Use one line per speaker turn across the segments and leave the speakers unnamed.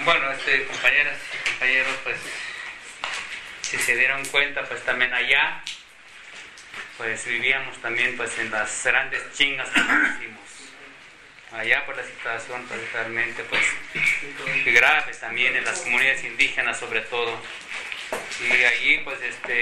Bueno, compañeras y compañeros, pues, si se dieron cuenta, pues también allá, pues vivíamos también pues en las grandes chingas que hicimos. Allá por la situación pues realmente pues grave también en las comunidades indígenas sobre todo. Y allí pues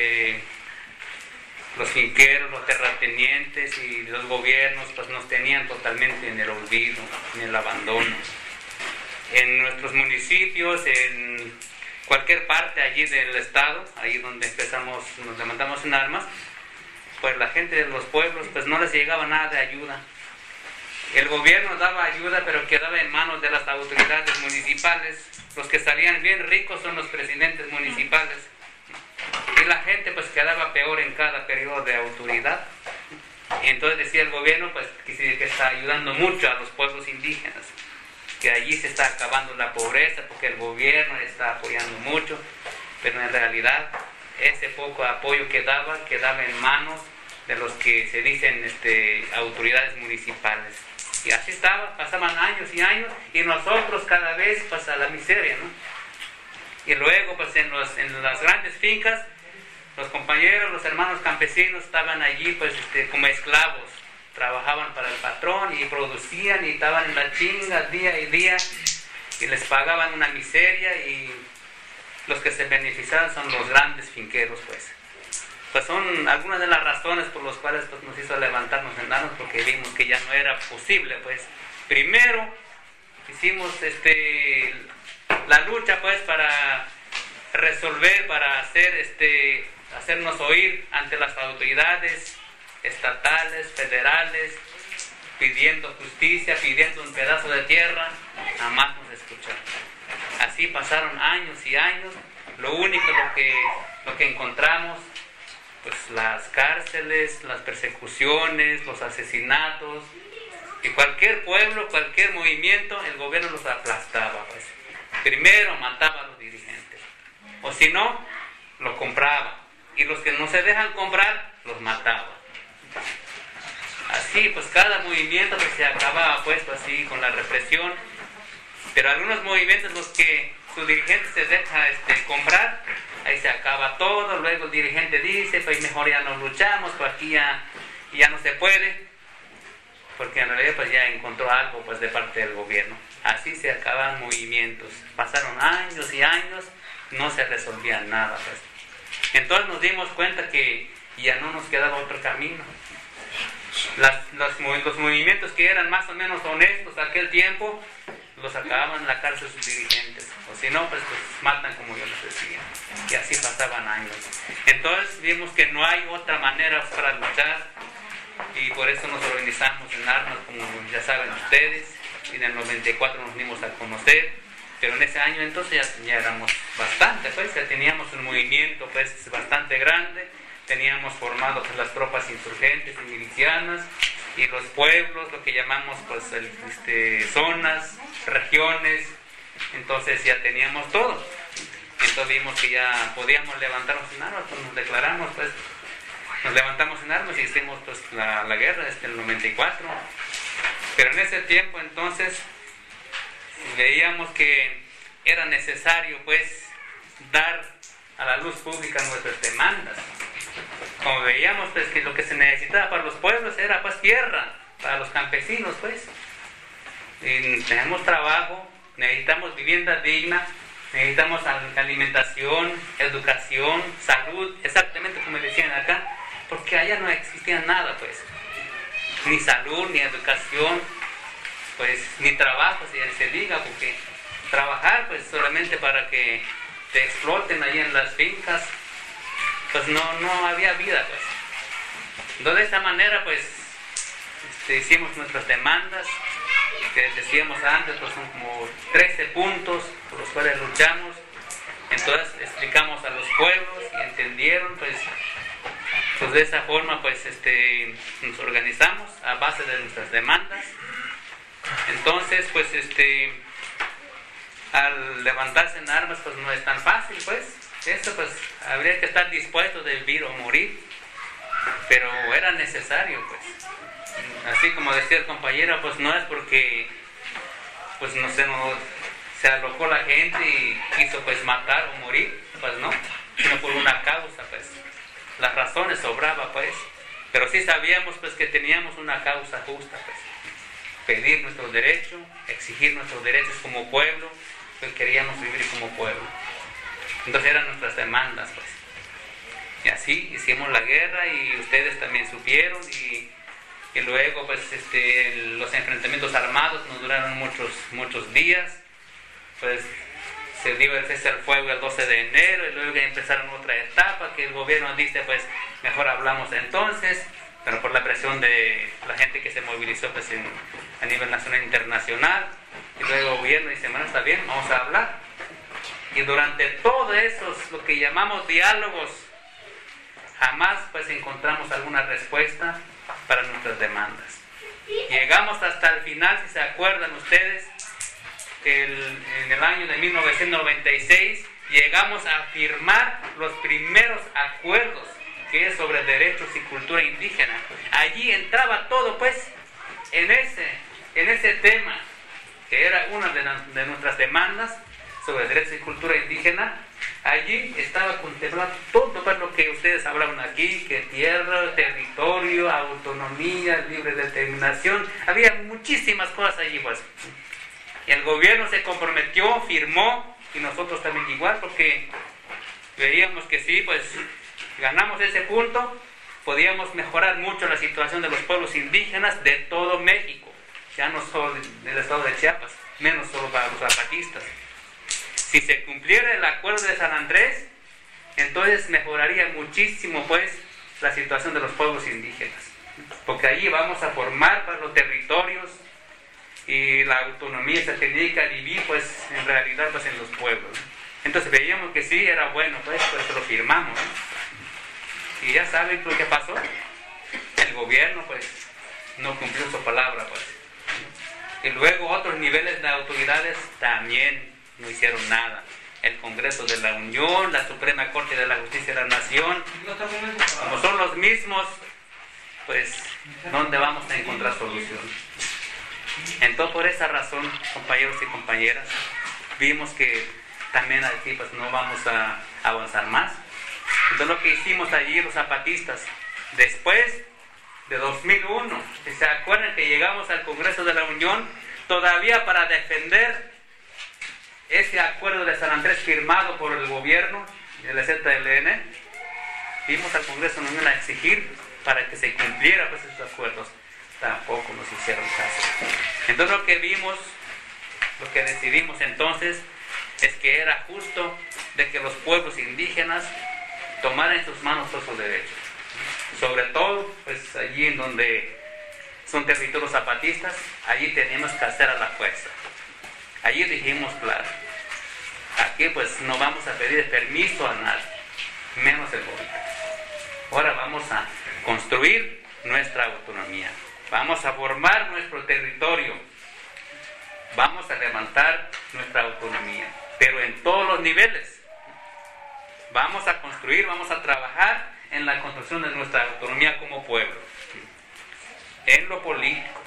los finqueros, los terratenientes y los gobiernos pues nos tenían totalmente en el olvido, en el abandono. En nuestros municipios, en cualquier parte allí del estado, allí donde nos levantamos en armas, pues la gente de los pueblos pues no les llegaba nada de ayuda. El gobierno daba ayuda, pero quedaba en manos de las autoridades municipales. Los que salían bien ricos son los presidentes municipales. Y la gente pues quedaba peor en cada periodo de autoridad. Y entonces decía el gobierno pues que está ayudando mucho a los pueblos indígenas, que allí se está acabando la pobreza porque el gobierno está apoyando mucho, pero en realidad ese poco apoyo que daba quedaba en manos de los que se dicen autoridades municipales. Y así estaba, pasaban años y años, y nosotros cada vez pues a la miseria, ¿no? Y luego pues en las grandes fincas, los compañeros, los hermanos campesinos estaban allí pues como esclavos, trabajaban para el patrón y producían y estaban en la chinga día y día, y les pagaban una miseria, y los que se beneficiaban son los grandes finqueros pues son algunas de las razones por las cuales pues, nos hizo levantarnos en armas, porque vimos que ya no era posible. Pues primero hicimos la lucha pues para resolver, para hacernos oír ante las autoridades estatales, federales, pidiendo justicia, pidiendo un pedazo de tierra. Jamás nos escucharon. Así pasaron años y años. Lo único lo que encontramos, pues las cárceles, las persecuciones, los asesinatos, y cualquier pueblo, cualquier movimiento, el gobierno los aplastaba pues. Primero mataba a los dirigentes, o si no, lo compraba, y los que no se dejan comprar, los mataba. Así pues cada movimiento pues, se acababa pues así con la represión. Pero algunos movimientos, los que su dirigente se deja comprar, ahí se acaba todo. Luego el dirigente dice, pues mejor ya no luchamos, pues aquí ya no se puede, porque en realidad pues ya encontró algo pues de parte del gobierno. Así se acaban movimientos. Pasaron años y años, no se resolvía nada pues. Entonces nos dimos cuenta que ya no nos quedaba otro camino. Los movimientos que eran más o menos honestos aquel tiempo, los acababan en la cárcel sus dirigentes, o si no, pues matan, como yo les decía. Y así pasaban años. Entonces vimos que no hay otra manera para luchar, y por eso nos organizamos en armas, como ya saben ustedes. Y en el 94 nos dimos a conocer, pero en ese año entonces ya éramos bastante, pues ya teníamos un movimiento pues bastante grande. Teníamos formado pues las tropas insurgentes y milicianas, y los pueblos, lo que llamamos pues zonas, regiones. Entonces ya teníamos todo. Entonces vimos que ya podíamos levantarnos en armas, pues nos declaramos, pues nos levantamos en armas y hicimos pues la guerra desde el 94. Pero en ese tiempo entonces veíamos que era necesario pues dar a la luz pública nuestras demandas. Como veíamos pues que lo que se necesitaba para los pueblos era pues tierra, para los campesinos pues. Y tenemos trabajo, necesitamos vivienda digna, necesitamos alimentación, educación, salud, exactamente como decían acá, porque allá no existía nada pues. Ni salud, ni educación, pues ni trabajo, si se diga, porque trabajar pues solamente para que te exploten ahí en las fincas, pues no había vida pues. Entonces de esta manera pues hicimos nuestras demandas, que decíamos antes, pues son como 13 puntos por los cuales luchamos. Entonces explicamos a los pueblos y entendieron pues de esa forma pues nos organizamos a base de nuestras demandas. Entonces pues al levantarse en armas pues no es tan fácil pues. Esto pues habría que estar dispuesto de vivir o morir, pero era necesario pues. Así como decía el compañero, pues no es porque pues no se se alocó la gente y quiso pues matar o morir, pues no, sino por una causa, pues las razones sobraba, pues, pero sí sabíamos pues que teníamos una causa justa, pues, pedir nuestros derechos, exigir nuestros derechos como pueblo, pues queríamos vivir como pueblo. Entonces eran nuestras demandas, pues. Y así hicimos la guerra y ustedes también supieron y luego pues los enfrentamientos armados nos duraron muchos días. Pues se dio el cese al fuego el 12 de enero y luego empezaron otra etapa que el gobierno dice pues mejor hablamos entonces, pero por la presión de la gente que se movilizó pues a nivel nacional e internacional, y luego el gobierno dice bueno, está bien, vamos a hablar. Y durante todo eso, lo que llamamos diálogos, jamás pues encontramos alguna respuesta para nuestras demandas. Llegamos hasta el final, si se acuerdan ustedes, que en el año de 1996 llegamos a firmar los primeros acuerdos que es sobre derechos y cultura indígena. Allí entraba todo pues en ese tema, que era una de nuestras demandas sobre derechos y cultura indígena. Allí estaba contemplado todo pues, lo que ustedes hablaban aquí, que tierra, territorio, autonomía, libre determinación, había muchísimas cosas allí pues. Y el gobierno se comprometió, firmó, y nosotros también igual, porque veíamos que sí, pues ganamos ese punto, podíamos mejorar mucho la situación de los pueblos indígenas de todo México, ya no solo del estado de Chiapas, menos solo para los zapatistas. Si se cumpliera el acuerdo de San Andrés, entonces mejoraría muchísimo pues la situación de los pueblos indígenas, porque allí vamos a formar para los territorios y la autonomía se tenía que vivir pues en realidad pues en los pueblos. Entonces veíamos que sí era bueno, pues lo firmamos. Y ya saben lo que pasó. El gobierno pues no cumplió su palabra pues. Y luego otros niveles de autoridades también no hicieron nada. El Congreso de la Unión, la Suprema Corte de la Justicia de la Nación, como son los mismos, pues ¿dónde vamos a encontrar solución? Entonces por esa razón, compañeros y compañeras, vimos que también aquí pues no vamos a avanzar más. Entonces lo que hicimos allí los zapatistas, después de 2001, si se acuerdan que llegamos al Congreso de la Unión, todavía para defender ese acuerdo de San Andrés firmado por el gobierno de la ZLN, fuimos al Congreso de la Unión a exigir para que se cumpliera pues esos acuerdos. Tampoco nos hicieron caso. Entonces lo que vimos, lo que decidimos entonces, es que era justo de que los pueblos indígenas tomaran en sus manos todos sus derechos. Sobre todo, pues allí en donde son territorios zapatistas, allí tenemos que hacer a la fuerza. Allí dijimos claro, aquí pues no vamos a pedir permiso a nadie, menos el gobierno. Ahora vamos a construir nuestra autonomía, vamos a formar nuestro territorio, vamos a levantar nuestra autonomía, pero en todos los niveles. Vamos a construir, vamos a trabajar en la construcción de nuestra autonomía como pueblo, en lo político,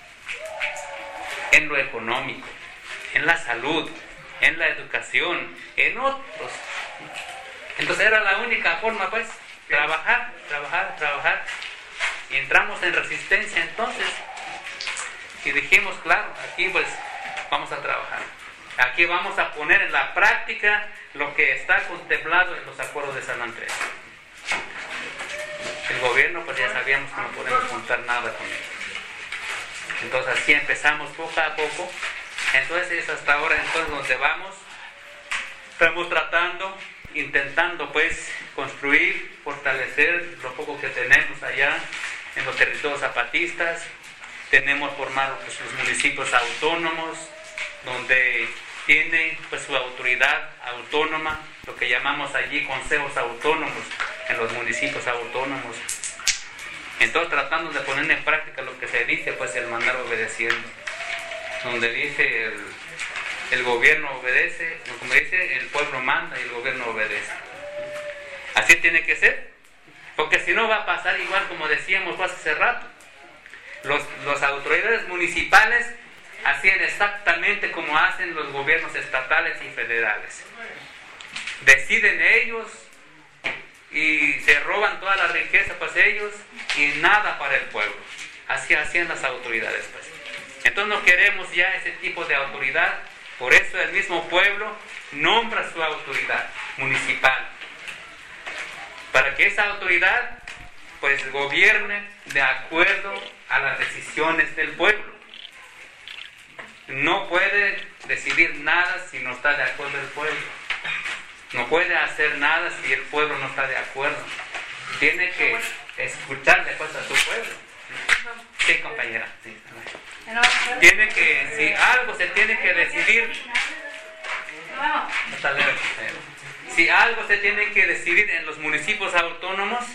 en lo económico, en la salud, en la educación, en otros. Entonces era la única forma pues, trabajar. Y entramos en resistencia entonces y dijimos, claro, aquí pues vamos a trabajar. Aquí vamos a poner en la práctica lo que está contemplado en los acuerdos de San Andrés. El gobierno pues ya sabíamos que no podemos contar nada con él. Entonces así empezamos poco a poco. Entonces es hasta ahora entonces donde vamos. Estamos tratando, intentando pues construir, fortalecer lo poco que tenemos allá en los territorios zapatistas. Tenemos formados pues, los municipios autónomos, donde tiene pues su autoridad autónoma, lo que llamamos allí consejos autónomos en los municipios autónomos. Entonces tratando de poner en práctica lo que se dice, pues el mandar obedeciendo, donde dice el gobierno obedece, como dice, el pueblo manda y el gobierno obedece. Así tiene que ser, porque si no va a pasar igual como decíamos hace rato. Las autoridades municipales hacían exactamente como hacen los gobiernos estatales y federales. Deciden ellos y se roban toda la riqueza pues ellos y nada para el pueblo. Así hacían las autoridades pues. Entonces no queremos ya ese tipo de autoridad, por eso el mismo pueblo nombra su autoridad municipal, para que esa autoridad pues gobierne de acuerdo a las decisiones del pueblo. No puede decidir nada si no está de acuerdo el pueblo. No puede hacer nada si el pueblo no está de acuerdo. Tiene que escuchar después a su pueblo. Sí, compañera. Sí. Tiene que, si algo se tiene que decidir, si algo se tiene que decidir en los municipios autónomos,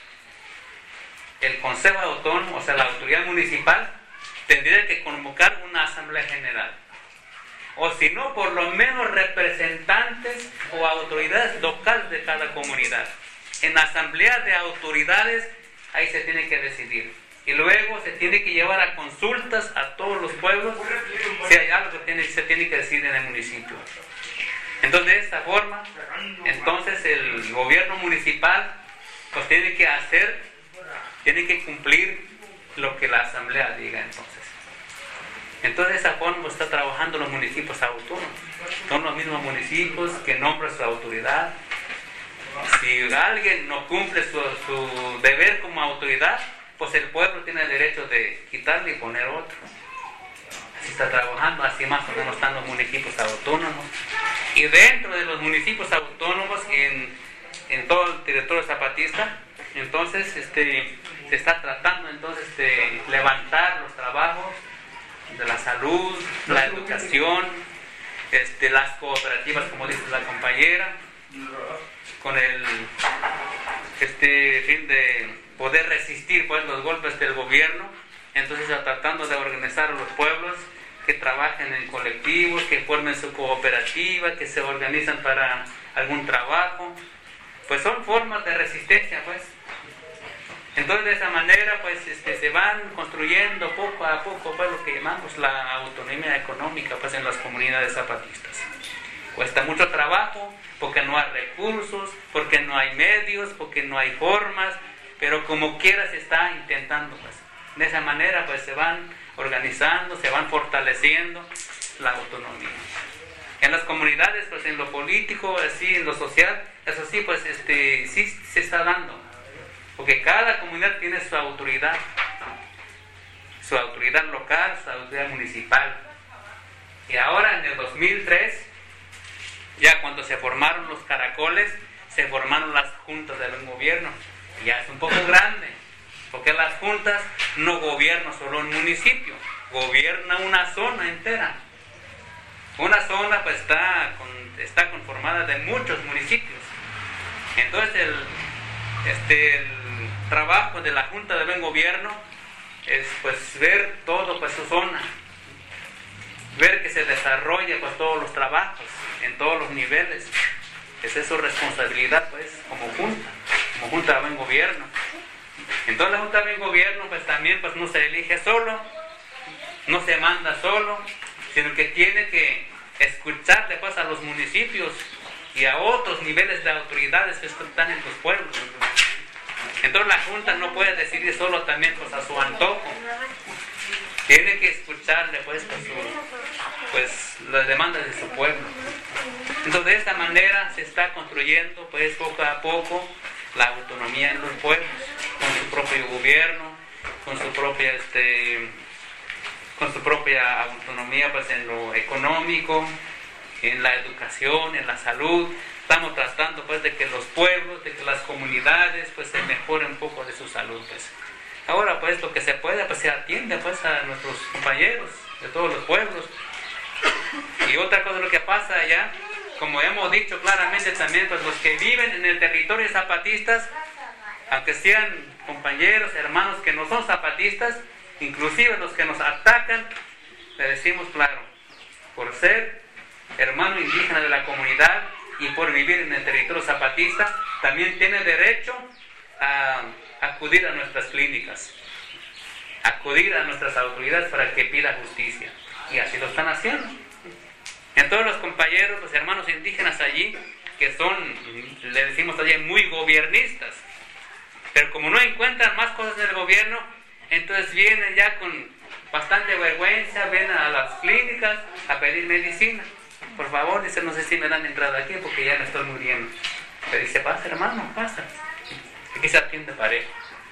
el Consejo Autónomo, o sea, la autoridad municipal, tendría que convocar una asamblea general. O si no, por lo menos representantes o autoridades locales de cada comunidad. En la asamblea de autoridades, ahí se tiene que decidir. Y luego se tiene que llevar a consultas a todos los pueblos si hay algo que se tiene que decidir en el municipio. Entonces, de esta forma, entonces el gobierno municipal pues tiene que cumplir lo que la asamblea diga entonces. Entonces, de esa forma está trabajando los municipios autónomos. Son los mismos municipios que nombran su autoridad. Si alguien no cumple su deber como autoridad, pues el pueblo tiene el derecho de quitarle y poner otro. Así está trabajando, así más o menos están los municipios autónomos. Y dentro de los municipios autónomos, en todo el territorio zapatista, entonces se está tratando entonces de levantar los trabajos de la salud, la educación, las cooperativas, como dice la compañera, con el fin de poder resistir pues los golpes del gobierno. Entonces está tratando de organizar a los pueblos que trabajen en colectivos, que formen su cooperativa, que se organizan para algún trabajo. Pues son formas de resistencia pues. Entonces de esa manera pues se van construyendo poco a poco pues lo que llamamos la autonomía económica pues en las comunidades zapatistas. Cuesta mucho trabajo porque no hay recursos, porque no hay medios, porque no hay formas, pero como quiera se está intentando pues. De esa manera pues se van organizando, se van fortaleciendo la autonomía. En las comunidades pues en lo político, así en lo social, eso sí pues sí se está dando. Porque cada comunidad tiene su autoridad local, su autoridad municipal. Y ahora en el 2003, ya cuando se formaron los caracoles, se formaron las juntas de buen gobierno. Y ya es un poco grande, porque las juntas no gobiernan solo un municipio, gobierna una zona entera. Una zona pues está conformada de muchos municipios. Entonces el trabajo de la Junta de Buen Gobierno es pues ver todo pues su zona, ver que se desarrolle pues todos los trabajos en todos los niveles. Esa es su responsabilidad pues como Junta de Buen Gobierno. Entonces la Junta de Buen Gobierno pues también pues no se elige solo, no se manda solo, sino que tiene que escucharle pues a los municipios y a otros niveles de autoridades que están en los pueblos. Entonces la Junta no puede decidir solo también pues a su antojo. Tiene que escucharle pues las demandas de su pueblo. Entonces de esta manera se está construyendo pues poco a poco la autonomía en los pueblos, con su propio gobierno, con su propia autonomía pues en lo económico, en la educación, en la salud. Estamos tratando pues de que los pueblos, de que las comunidades pues se mejoren un poco de su salud pues. Ahora pues lo que se puede pues se atiende pues a nuestros compañeros de todos los pueblos. Y otra cosa lo que pasa allá, como hemos dicho claramente también, pues los que viven en el territorio zapatistas, aunque sean compañeros, hermanos que no son zapatistas, inclusive los que nos atacan, le decimos claro, por ser hermano indígena de la comunidad y por vivir en el territorio zapatista, también tiene derecho a acudir a nuestras clínicas, acudir a nuestras autoridades para que pida justicia. Y así lo están haciendo. Entonces los compañeros, los hermanos indígenas allí, que son, le decimos allí, muy gobiernistas, pero como no encuentran más cosas del gobierno, entonces vienen ya con bastante vergüenza, vienen a las clínicas a pedir medicina. Por favor, dice, no sé si me dan entrada aquí porque ya me estoy muriendo. Pero dice, pasa hermano, pasa. Aquí se atiende parejo.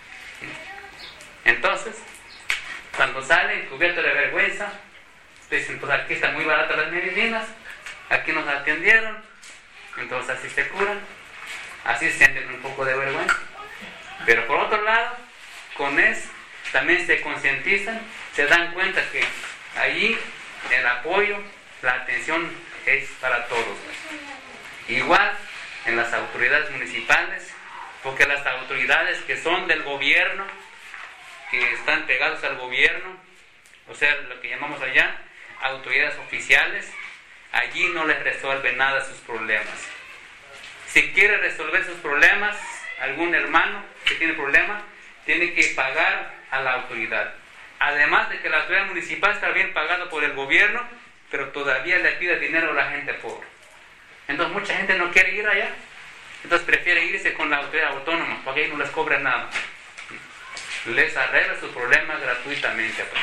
Entonces, cuando salen cubiertos de vergüenza, dicen, pues aquí están muy baratas las medicinas, aquí nos atendieron, entonces así se curan, así sienten un poco de vergüenza. Pero por otro lado, con eso también se concientizan, se dan cuenta que allí el apoyo, la atención es para todos. Igual en las autoridades municipales, porque las autoridades que son del gobierno, que están pegados al gobierno, o sea, lo que llamamos allá, autoridades oficiales, allí no les resuelven nada sus problemas. Si quiere resolver sus problemas, algún hermano que tiene problemas, tiene que pagar a la autoridad. Además de que la autoridad municipal está bien pagada por el gobierno, pero todavía le pide dinero a la gente pobre. Entonces mucha gente no quiere ir allá, entonces prefiere irse con la autoridad autónoma, porque ahí no les cobra nada. Les arregla sus problemas gratuitamente, pues.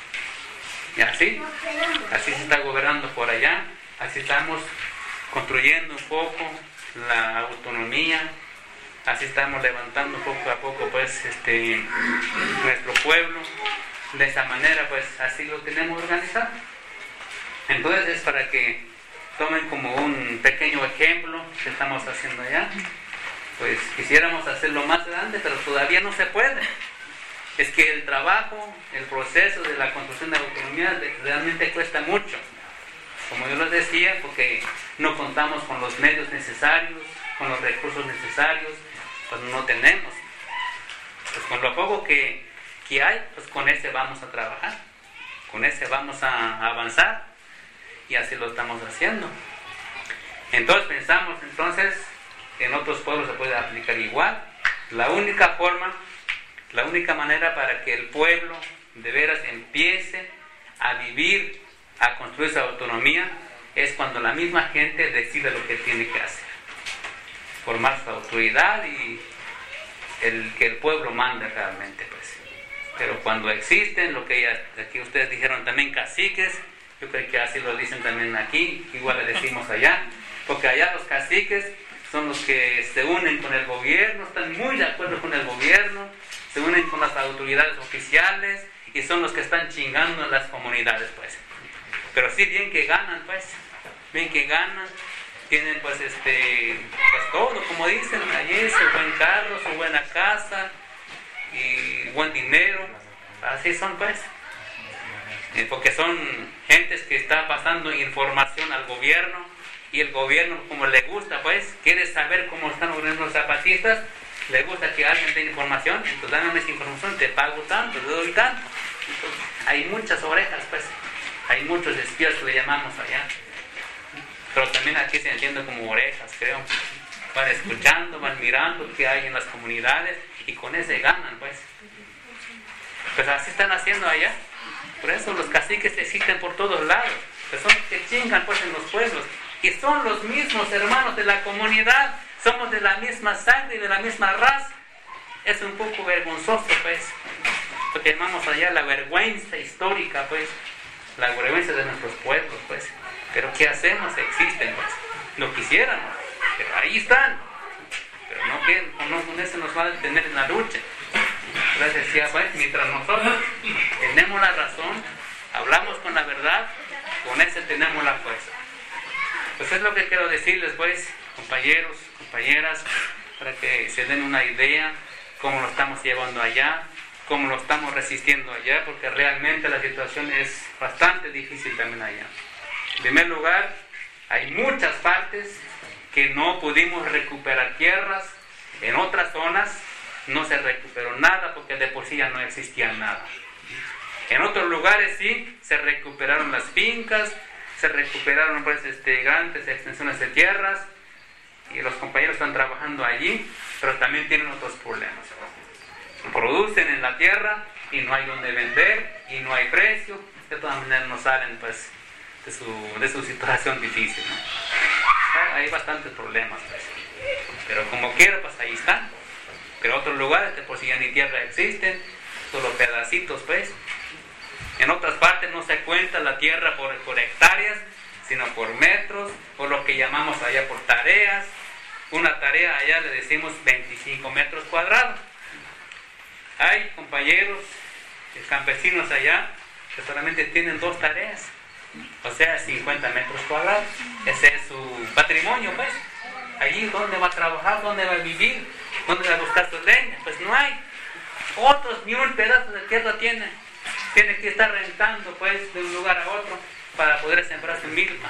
Y así se está gobernando por allá, así estamos construyendo un poco la autonomía, así estamos levantando poco a poco pues nuestro pueblo. De esa manera pues así lo tenemos organizado. Entonces es para que tomen como un pequeño ejemplo que estamos haciendo allá. Pues quisiéramos hacerlo más grande, pero todavía no se puede. Es que el trabajo, el proceso de la construcción de la autonomía realmente cuesta mucho. Como yo les decía, porque no contamos con los medios necesarios, con los recursos necesarios, pues no tenemos. Pues con lo poco que hay, pues con ese vamos a trabajar, con ese vamos a avanzar, y así lo estamos haciendo. Entonces pensamos, en otros pueblos se puede aplicar igual. La única manera para que el pueblo de veras empiece a vivir, a construir su autonomía, es cuando la misma gente decide lo que tiene que hacer. Formar su autoridad y que el pueblo mande realmente, pues. Pero cuando existen, lo que aquí ustedes dijeron también, caciques, yo creo que así lo dicen también aquí, igual le decimos allá, porque allá los caciques son los que se unen con el gobierno, están muy de acuerdo con el gobierno, se unen con las autoridades oficiales y son los que están chingando en las comunidades, pues. Pero sí, bien que ganan, pues, tienen pues todo, como dicen allí, su buen carro, su buena casa y buen dinero, así son, pues. Porque son gentes que están pasando información al gobierno, y el gobierno, como le gusta, pues, quiere saber cómo están organizando los zapatistas, le gusta que alguien dé información, entonces dame esa información, te pago tanto, te doy tanto. Entonces, hay muchas orejas, pues, hay muchos espías que le llamamos allá, pero también aquí se entiende como orejas, creo. Van escuchando, van mirando qué hay en las comunidades, y con ese ganan, pues. Pues así están haciendo allá. Por eso los caciques existen por todos lados, pues son que chingan pues en los pueblos, y son los mismos hermanos de la comunidad, somos de la misma sangre y de la misma raza. Es un poco vergonzoso, pues, lo que llamamos allá la vergüenza histórica, pues, la vergüenza de nuestros pueblos, pues. Pero ¿qué hacemos? Existen, pues. Lo quisiéramos, pero ahí están. Pero no con eso nos va a detener en la lucha. Entonces decía, pues, mientras nosotros tenemos la razón, hablamos con la verdad, con eso tenemos la fuerza. Pues es lo que quiero decirles, pues, compañeros, compañeras, para que se den una idea cómo lo estamos llevando allá, cómo lo estamos resistiendo allá, porque realmente la situación es bastante difícil también allá. En primer lugar, hay muchas partes que no pudimos recuperar tierras, en otras zonas no se recuperó nada porque de por sí ya no existía nada. En otros lugares sí se recuperaron las fincas, se recuperaron pues grandes extensiones de tierras, y los compañeros están trabajando allí, pero también tienen otros problemas. Producen en la tierra y no hay donde vender, y no hay precio, de todas maneras no salen pues de su situación difícil, ¿no? Hay bastantes problemas, pues. Pero como quiera, pues ahí están. Pero otros lugares, que por si ya ni tierra existen, solo pedacitos, pues. En otras partes no se cuenta la tierra por hectáreas, sino por metros, o lo que llamamos allá por tareas. Una tarea allá le decimos 25 metros cuadrados. Hay compañeros campesinos allá que solamente tienen 2 tareas, o sea, 50 metros cuadrados. Ese es su patrimonio, pues. Allí, ¿dónde va a trabajar? ¿Dónde va a vivir? ¿Dónde va a buscar su leña? Pues no hay. Otros ni un pedazo de tierra tienen. Tiene que estar rentando, pues, de un lugar a otro para poder sembrar su milpa.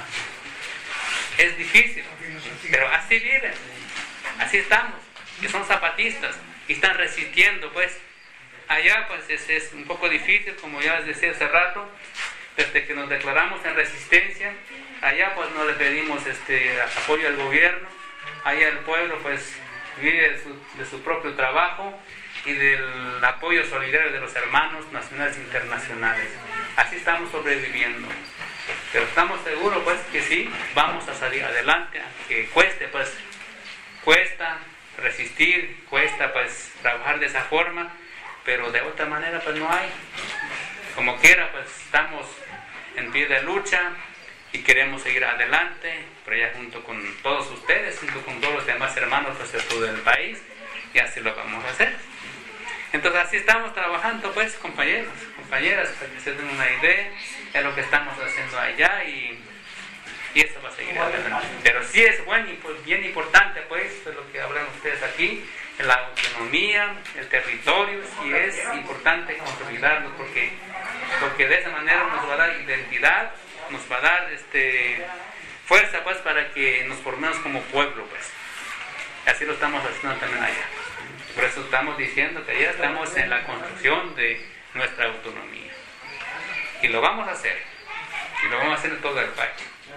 Es difícil, pero así viven. Así estamos. Que son zapatistas y están resistiendo, pues. Allá, pues, es un poco difícil, como ya les decía hace rato. Desde que nos declaramos en resistencia, allá, pues, no le pedimos apoyo al gobierno. Allá el pueblo, pues, vive de su propio trabajo y del apoyo solidario de los hermanos nacionales e internacionales. Así estamos sobreviviendo. Pero estamos seguros, pues, que sí, vamos a salir adelante, aunque cueste, pues, cuesta resistir, cuesta, pues, trabajar de esa forma, pero de otra manera, pues, no hay. Como quiera, pues, estamos en pie de lucha y queremos seguir adelante, pero ya junto con todos ustedes, junto con todos los demás hermanos, pues, de todo el país, y así lo vamos a hacer. Entonces así estamos trabajando, pues, compañeros, compañeras, para que se den una idea de lo que estamos haciendo allá, y eso va a seguir adelante. Pero sí es bien importante, pues, de lo que hablan ustedes aquí, la autonomía, el territorio, sí es importante consolidarlo, porque de esa manera nos va a dar identidad, nos va a dar fuerza, pues, para que nos formemos como pueblo, pues. Así lo estamos haciendo también allá. Por eso estamos diciendo que ya estamos en la construcción de nuestra autonomía. Y lo vamos a hacer. Y lo vamos a hacer en todo el país.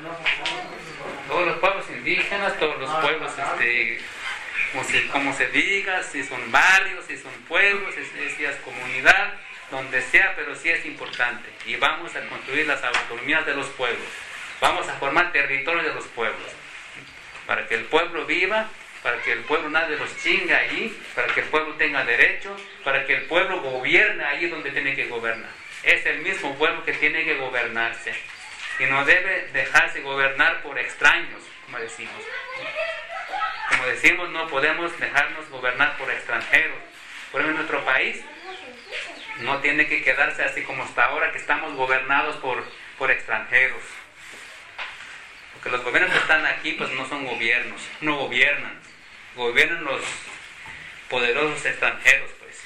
Todos los pueblos indígenas, todos los pueblos, como se diga, si son barrios, si son pueblos, si es comunidad, donde sea, pero sí es importante. Y vamos a construir las autonomías de los pueblos. Vamos a formar territorios de los pueblos. Para que el pueblo viva, para que el pueblo nadie los chinga allí, para que el pueblo tenga derecho, para que el pueblo gobierne allí donde tiene que gobernar. Es el mismo pueblo que tiene que gobernarse y no debe dejarse gobernar por extraños, como decimos. Como decimos, no podemos dejarnos gobernar por extranjeros. Por ejemplo, en nuestro país no tiene que quedarse así como hasta ahora, que estamos gobernados por extranjeros. Porque los gobiernos que están aquí, pues, no son gobiernos, no gobiernan. Gobiernan los poderosos extranjeros, pues.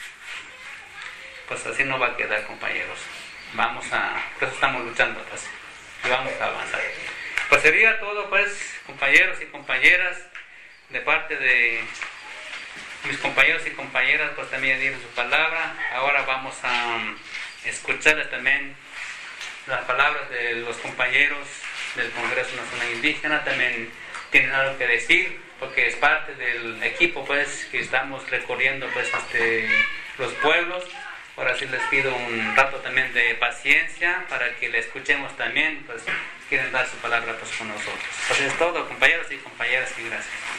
Pues así no va a quedar, compañeros. Por eso estamos luchando, pues, y vamos a avanzar. Pues sería todo, pues, compañeros y compañeras, de parte de mis compañeros y compañeras, pues también dieron su palabra. Ahora vamos a escucharles también las palabras de los compañeros del Congreso Nacional Indígena. También tienen algo que decir, porque es parte del equipo, pues, que estamos recorriendo, pues, los pueblos. Ahora sí les pido un rato también de paciencia para que le escuchemos también, pues, quieren dar su palabra, pues, con nosotros. Pues es todo, compañeros y compañeras, y gracias.